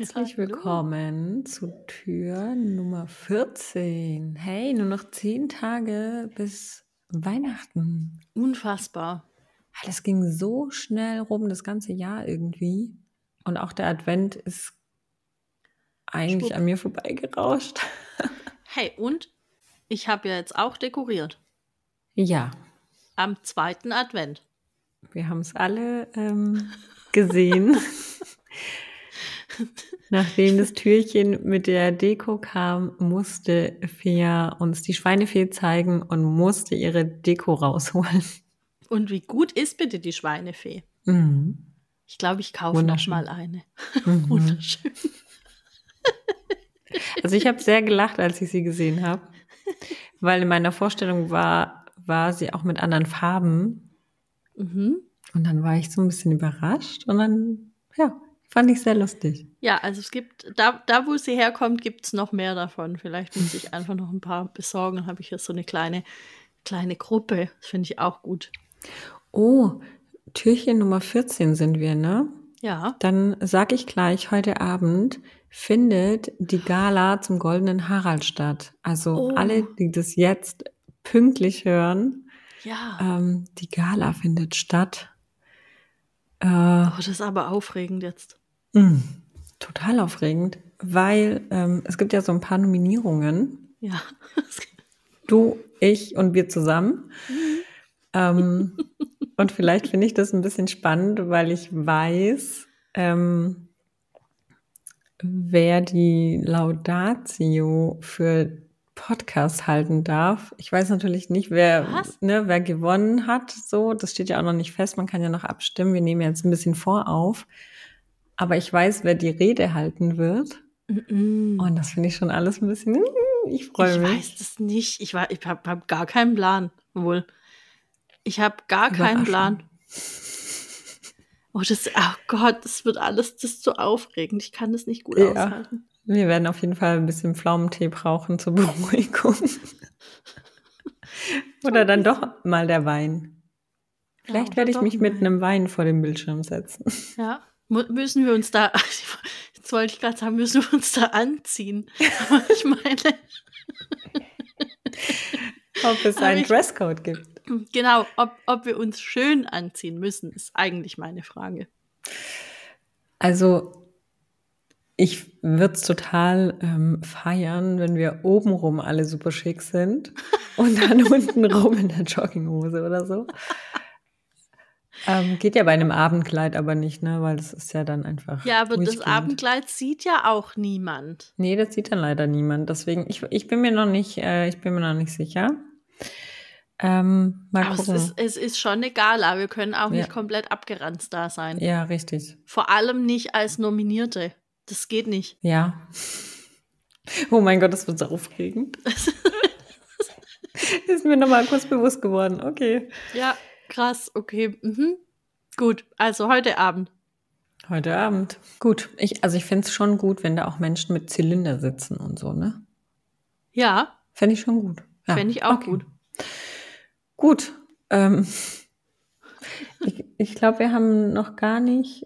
Herzlich hallo. willkommen zu Tür Nummer 14. Hey, nur noch 10 Tage bis Weihnachten. Unfassbar. Das ging so schnell rum, das ganze Jahr irgendwie. Und auch der Advent ist eigentlich Schwupp. an mir vorbeigerauscht. Hey, und ich habe ja jetzt auch dekoriert. Ja, Am 2. Advent. wir haben es alle gesehen. Nachdem das Türchen mit der Deko kam, musste Fea uns die Schweinefee zeigen und musste ihre Deko rausholen. Und wie gut ist bitte die Schweinefee? Mhm. Ich glaube, ich kaufe noch Wunderschön. mal eine. Mhm. Wunderschön. Also ich habe sehr gelacht, als ich sie gesehen habe, weil in meiner Vorstellung war sie auch mit anderen Farben. Mhm. Und dann war ich so ein bisschen überrascht und dann, ja, fand ich sehr lustig. Ja, also es gibt, da wo sie herkommt, gibt es noch mehr davon. Vielleicht muss ich einfach noch ein paar besorgen. Dann habe ich hier so eine kleine Gruppe. Das finde ich auch gut. Oh, Türchen Nummer 14 sind wir, ne? Ja. Dann sage ich gleich, heute Abend findet die Gala zum Goldenen Harald statt. Also Oh. alle, die das jetzt pünktlich hören, Ja. die Gala findet statt. Oh, das ist aber aufregend jetzt. Total aufregend, weil es gibt ja so ein paar Nominierungen. Ja. Du, ich und wir zusammen. Und vielleicht finde ich das ein bisschen spannend, weil ich weiß, wer die Laudatio für Podcast halten darf. Ich weiß natürlich nicht, wer gewonnen hat. So, das steht ja auch noch nicht fest. Man kann ja noch abstimmen. Wir nehmen jetzt ein bisschen vorauf. Aber ich weiß, wer die Rede halten wird. Und das finde ich schon alles ein bisschen, ich freue mich. Ich weiß das nicht. Ich hab gar keinen Plan. Wohl. Ich habe gar keinen Plan. Oh Gott, das wird alles, das ist so aufregend. Ich kann das nicht gut aushalten. Wir werden auf jeden Fall ein bisschen Pflaumentee brauchen zur Beruhigung. Oder dann doch mal der Wein. Vielleicht werde ich mich mit einem Wein vor den Bildschirm setzen. Ja, müssen wir uns da, jetzt wollte ich gerade sagen, müssen wir uns da anziehen. Aber ich meine, ob es einen Dresscode gibt. Genau, ob wir uns schön anziehen müssen, ist eigentlich meine Frage. Also, ich würde es total feiern, wenn wir obenrum alle super schick sind und dann untenrum in der Jogginghose oder so. Geht ja bei einem Abendkleid aber nicht, ne? Weil das ist ja dann einfach. Ja, aber das Abendkleid sieht ja auch niemand. Nee, das sieht dann leider niemand. Deswegen, ich bin mir noch nicht sicher. Mal aber gucken. es ist schon eine Gala. Wir können auch nicht komplett abgeranzt da sein. Ja, richtig. Vor allem nicht als Nominierte. Das geht nicht. Ja. Oh mein Gott, das wird so aufregend. Ist mir nochmal kurz bewusst geworden. Okay. Ja, krass. Okay. Mhm. Gut, also heute Abend. Heute Abend. Gut. Ich finde es schon gut, wenn da auch Menschen mit Zylinder sitzen und so, ne? Ja. Fände ich schon gut. Ja. Fände ich auch gut. Gut. Ich glaube, wir haben noch gar nicht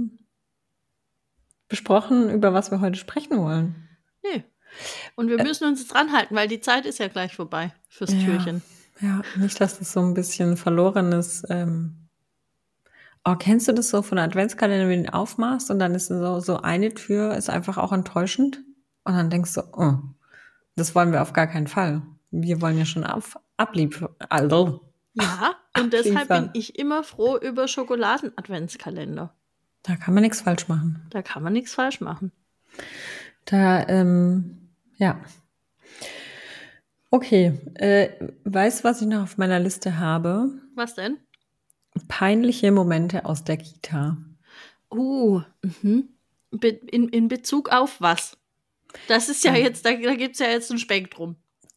besprochen, über was wir heute sprechen wollen. Nee. Und wir müssen uns jetzt dranhalten, weil die Zeit ist ja gleich vorbei fürs Türchen. Ja, nicht, dass das so ein bisschen verloren ist. Kennst du das so von der Adventskalender, wenn du den aufmachst und dann ist so eine Tür ist einfach auch enttäuschend und dann denkst du, oh, das wollen wir auf gar keinen Fall. Wir wollen ja schon abliefern. Also. Ja, und deshalb bin ich immer froh über Schokoladen-Adventskalender. Da kann man nichts falsch machen. Ja. Okay, weißt du, was ich noch auf meiner Liste habe? Was denn? Peinliche Momente aus der Kita. In Bezug auf was? Das ist ja jetzt, da gibt es ja jetzt ein Spektrum.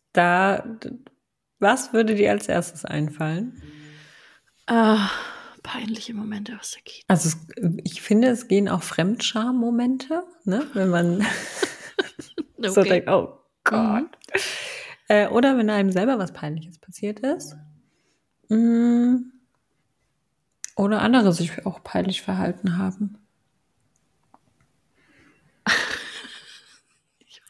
Was würde dir als erstes einfallen? Peinliche Momente aus der Kita. Also ich finde, es gehen auch Fremdscham-Momente, ne? Wenn man so denkt, oh Gott. Oder wenn einem selber was Peinliches passiert ist. Oder andere sich auch peinlich verhalten haben.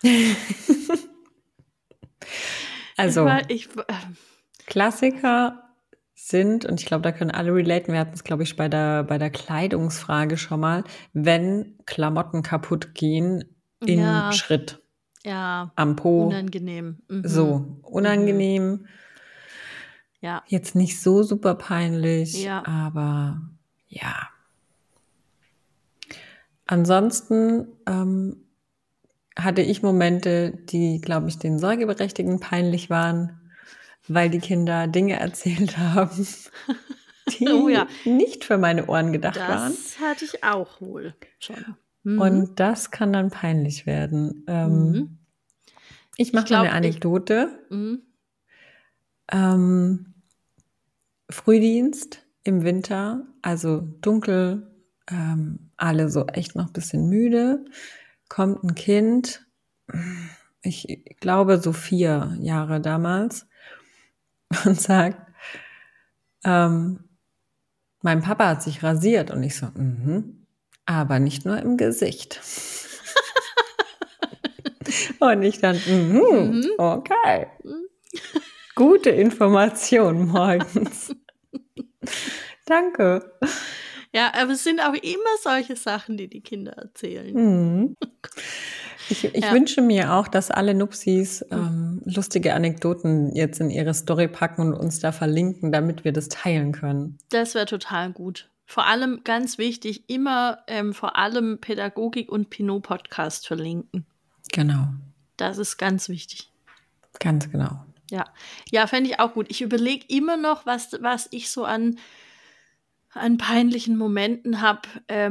Also, Klassiker sind, und ich glaube, da können alle relaten, wir hatten es, glaube ich, bei der Kleidungsfrage schon mal, wenn Klamotten kaputt gehen im Schritt. Ja, am Po. Unangenehm. So, unangenehm. Ja. Jetzt nicht so super peinlich, Ja. aber ja. Ansonsten hatte ich Momente, die, glaube ich, den Sorgeberechtigten peinlich waren, weil die Kinder Dinge erzählt haben, die nicht für meine Ohren gedacht waren. Das hatte ich auch wohl schon. Und das kann dann peinlich werden. Ich mache mal eine Anekdote. Frühdienst im Winter, also dunkel, alle so echt noch ein bisschen müde, kommt ein Kind, ich glaube so 4 Jahre damals, und sagt, mein Papa hat sich rasiert. Und ich so, aber nicht nur im Gesicht. Und ich dann, okay. Gute Information morgens. Danke. Ja, aber es sind auch immer solche Sachen, die die Kinder erzählen. Ich wünsche mir auch, dass alle Nupsis lustige Anekdoten jetzt in ihre Story packen und uns da verlinken, damit wir das teilen können. Das wäre total gut. Vor allem, ganz wichtig, immer vor allem Pädagogik und Pinot-Podcast verlinken. Genau. Das ist ganz wichtig. Ganz genau. Ja, fände ich auch gut. Ich überlege immer noch, was ich so an peinlichen Momenten habe.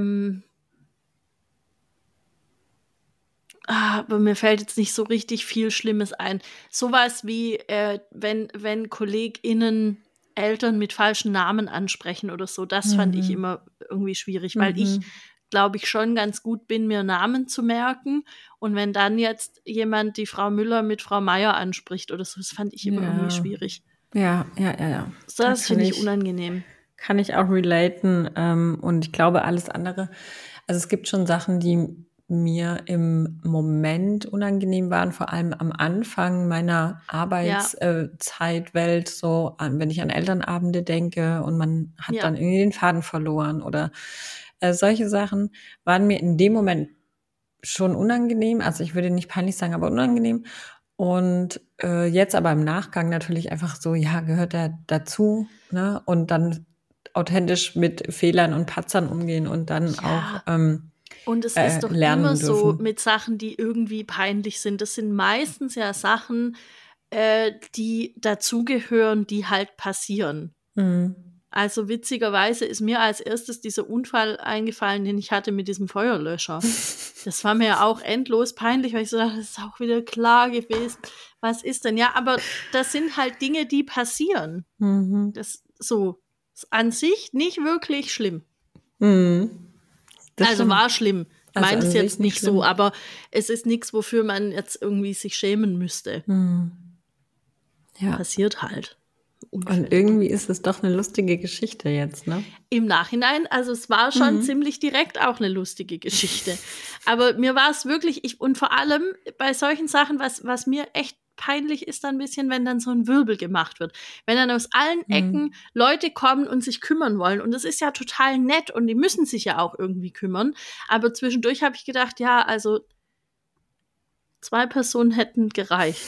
Aber mir fällt jetzt nicht so richtig viel Schlimmes ein. Sowas wie, wenn KollegInnen Eltern mit falschen Namen ansprechen oder so, das fand ich immer irgendwie schwierig, weil ich, glaube ich, schon ganz gut bin, mir Namen zu merken. Und wenn dann jetzt jemand die Frau Müller mit Frau Meier anspricht oder so, das fand ich immer irgendwie schwierig. Ja. Das finde ich unangenehm. Kann ich auch relaten. Und ich glaube, alles andere, also es gibt schon Sachen, die mir im Moment unangenehm waren, vor allem am Anfang meiner Arbeitszeitwelt, so wenn ich an Elternabende denke und man hat dann irgendwie den Faden verloren oder solche Sachen waren mir in dem Moment schon unangenehm. Also ich würde nicht peinlich sagen, aber unangenehm. Und jetzt aber im Nachgang natürlich einfach so, ja, gehört er dazu, ne? Und dann authentisch mit Fehlern und Patzern umgehen und dann auch und es ist doch immer so mit Sachen, die irgendwie peinlich sind. Das sind meistens ja Sachen, die dazugehören, die halt passieren. Also witzigerweise ist mir als erstes dieser Unfall eingefallen, den ich hatte mit diesem Feuerlöscher. Das war mir ja auch endlos peinlich, weil ich so dachte, das ist auch wieder klar gewesen. Was ist denn? Ja, aber das sind halt Dinge, die passieren. Das ist an sich nicht wirklich schlimm. Also war schlimm. Ich meine es jetzt nicht so, aber es ist nichts, wofür man jetzt irgendwie sich schämen müsste. Ja. Passiert halt. Unfälle. Und irgendwie ist es doch eine lustige Geschichte jetzt, ne? Im Nachhinein, also es war schon ziemlich direkt auch eine lustige Geschichte. Aber mir war es wirklich, und vor allem bei solchen Sachen, was mir echt peinlich ist dann ein bisschen, wenn dann so ein Wirbel gemacht wird. Wenn dann aus allen Ecken Leute kommen und sich kümmern wollen. Und das ist ja total nett und die müssen sich ja auch irgendwie kümmern. Aber zwischendurch habe ich gedacht, ja, also 2 Personen hätten gereicht.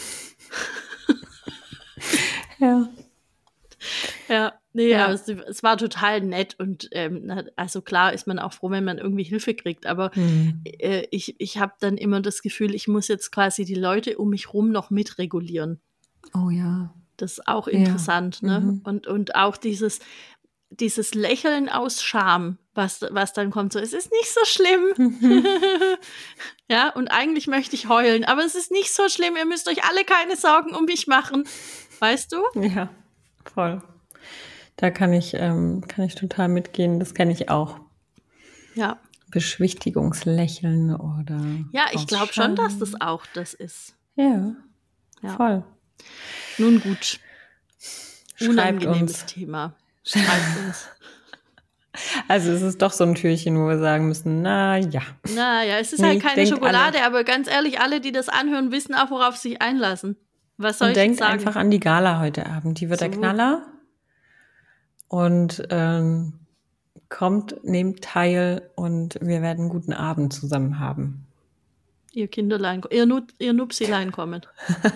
Aber es war total nett und also klar ist man auch froh, wenn man irgendwie Hilfe kriegt, aber ich habe dann immer das Gefühl, ich muss jetzt quasi die Leute um mich rum noch mitregulieren. Oh ja. Das ist auch interessant, ne? Und auch dieses Lächeln aus Scham, was dann kommt, so, es ist nicht so schlimm. Ja, und eigentlich möchte ich heulen, aber es ist nicht so schlimm, ihr müsst euch alle keine Sorgen um mich machen. Weißt du? Ja, voll. Da kann ich total mitgehen. Das kenne ich auch. Ja. Beschwichtigungslächeln oder. Ja, ich glaube schon, dass das auch das ist. Ja. Voll. Nun gut. Unangenehmes Thema. Schreibt uns. Also es ist doch so ein Türchen, wo wir sagen müssen, naja, es ist halt keine Schokolade, aber ganz ehrlich, alle, die das anhören, wissen auch, worauf sie sich einlassen. Was soll ich jetzt sagen? Denkt einfach an die Gala heute Abend. Die wird der Knaller. Und kommt, nehmt teil und wir werden einen guten Abend zusammen haben. Ihr Kinderlein, ihr Nupsilein kommen.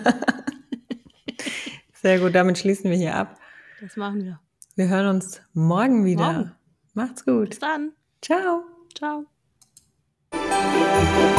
Sehr gut, damit schließen wir hier ab. Das machen wir. Wir hören uns morgen wieder. Macht's gut. Bis dann. Ciao. Ciao.